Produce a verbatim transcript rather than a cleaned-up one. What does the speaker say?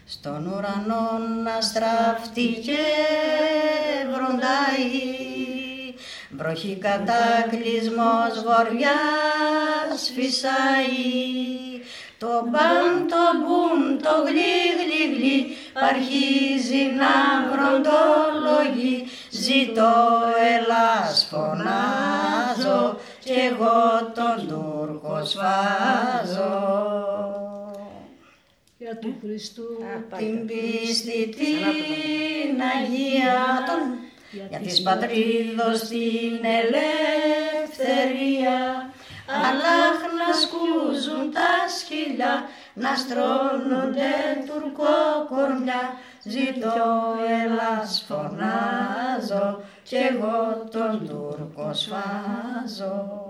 στον ουρανό να στράφτει και βροντάει, βροχή κατάκλυσμος βοριάς φυσάει. Το μπαμ, το μπουμ, το γλι, γλι, γλι, αρχίζει να βροντολογεί. Ζήτω Ελλάς φωνάζω κι εγώ τον Τούρκο σφάζω. Για του Χριστού την πίστη την Αγία, για της πατρίδος την ελευθερία. Αλλάχ να σκούζουν τα σκυλιά, να στρώνονται τουρκοκορμιά. Ζήτω Ελλάς φωνάζω κι εγώ τον Τούρκο σφάζω.